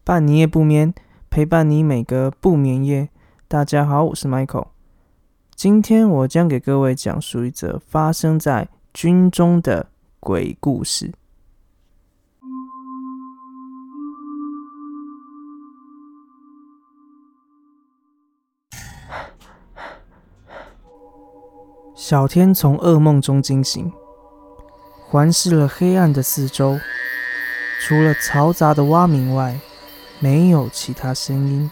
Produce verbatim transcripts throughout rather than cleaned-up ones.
伴你夜不眠，陪伴你每个不眠夜。大家好，我是 Michael。今天我将给各位讲述一则发生在军中的鬼故事。小天从噩梦中惊醒，环视了黑暗的四周，除了嘈杂的蛙鸣外，没有其他声音。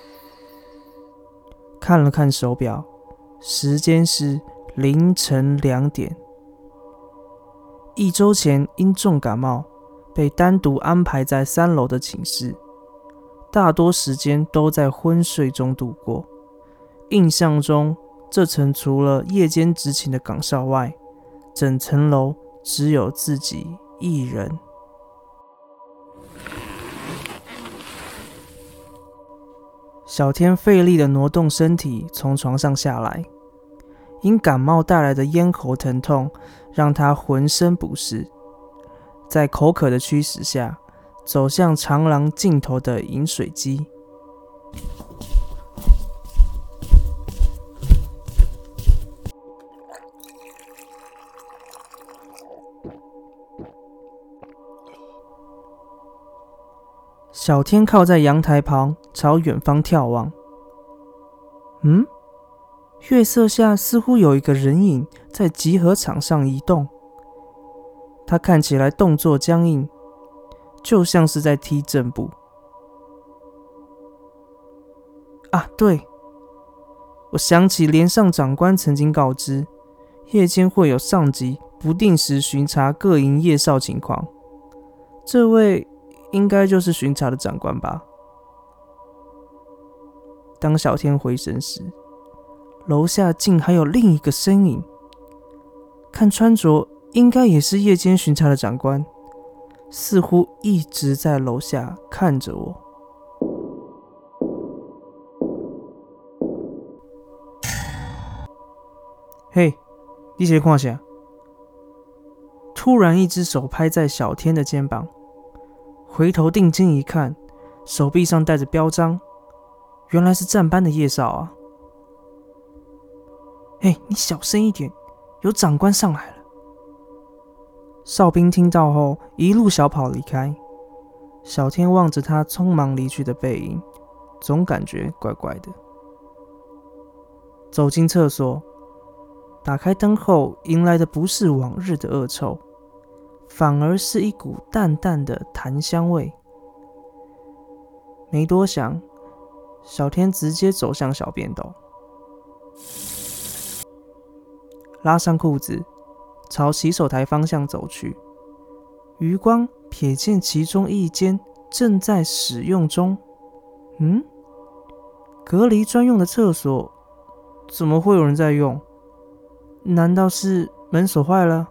看了看手表，时间是凌晨两点。一周前因重感冒，被单独安排在三楼的寝室，大多时间都在昏睡中度过。印象中，这层除了夜间执勤的岗哨外，整层楼只有自己一人。小天费力地挪动身体，从床上下来。因感冒带来的咽喉疼痛，让他浑身不适。在口渴的驱使下，走向长廊尽头的饮水机。小天靠在阳台旁，朝远方眺望。嗯，月色下似乎有一个人影在集合场上移动。他看起来动作僵硬，就像是在踢正步。啊，对，我想起连上长官曾经告知，夜间会有上级不定时巡查各营夜哨情况。这位应该就是巡查的长官吧。当小天回神时，楼下竟还有另一个身影，看穿着应该也是夜间巡查的长官，似乎一直在楼下看着我。嘿，你在看啥？突然一只手拍在小天的肩膀，回头定睛一看，手臂上带着标章，原来是站班的夜哨啊！嘿，你小声一点，有长官上来了。哨兵听到后，一路小跑离开。小天望着他匆忙离去的背影，总感觉怪怪的。走进厕所，打开灯后，迎来的不是往日的恶臭，反而是一股淡淡的檀香味。没多想，小天直接走向小便斗，拉上裤子，朝洗手台方向走去。余光瞥见其中一间正在使用中。嗯，隔离专用的厕所，怎么会有人在用？难道是门锁坏了？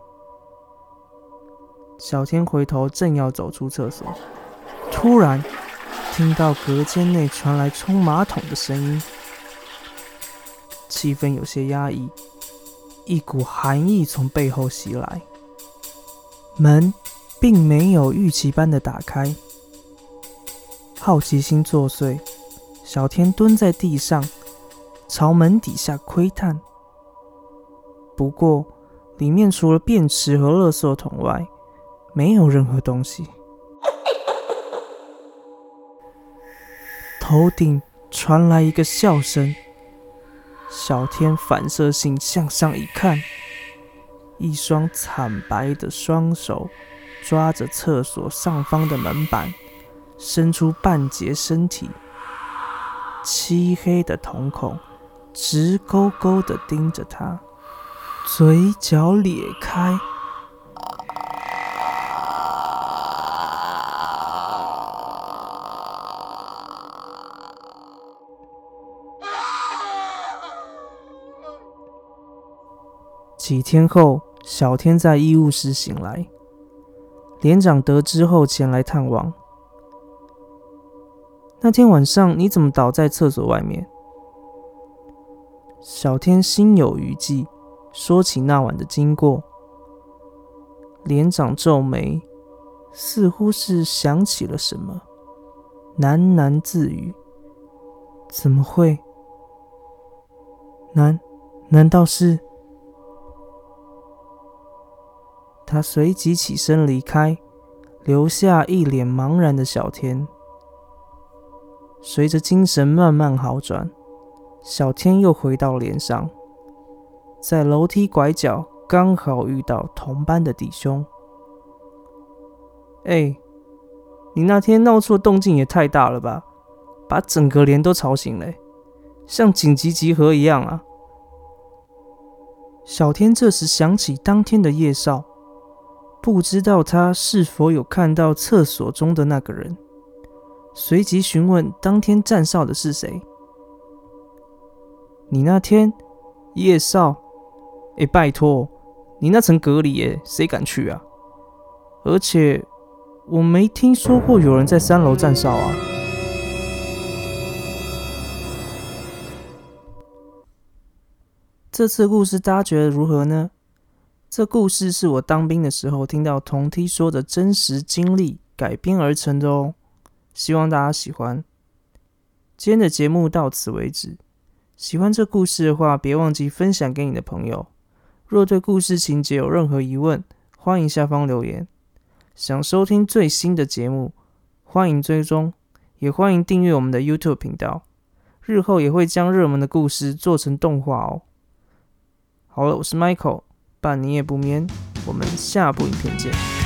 小天回头正要走出厕所，突然听到隔间内传来冲马桶的声音，气氛有些压抑，一股寒意从背后袭来。门并没有预期般的打开，好奇心作祟，小天蹲在地上，朝门底下窥探。不过，里面除了便池和垃圾桶外，没有任何东西。头顶传来一个笑声，小天反射性向上一看，一双惨白的双手抓着厕所上方的门板，伸出半截身体，漆黑的瞳孔直勾勾地盯着他，嘴角咧开。几天后，小天在医务室醒来，连长得知后前来探望。那天晚上你怎么倒在厕所外面？小天心有余悸，说起那晚的经过。连长皱眉，似乎是想起了什么， 喃喃自语：“怎么会？难难道是……”他随即起身离开，留下一脸茫然的小天。随着精神慢慢好转，小天又回到连上，在楼梯拐角刚好遇到同班的弟兄。哎，你那天闹出的动静也太大了吧，把整个连都吵醒了，像紧急集合一样啊！小天这时想起当天的夜哨，不知道他是否有看到厕所中的那个人，随即询问当天站哨的是谁。你那天夜哨？哎，拜托，你那层隔离耶，谁敢去啊？而且我没听说过有人在三楼站哨啊。这次的故事大家觉得如何呢？这故事是我当兵的时候听到同梯说的真实经历改编而成的哦，希望大家喜欢。今天的节目到此为止，喜欢这故事的话，别忘记分享给你的朋友。若对故事情节有任何疑问，欢迎下方留言。想收听最新的节目，欢迎追踪，也欢迎订阅我们的 YouTube 频道，日后也会将热门的故事做成动画哦。好了，我是 Michael， 伴你夜不眠，我们下部影片见。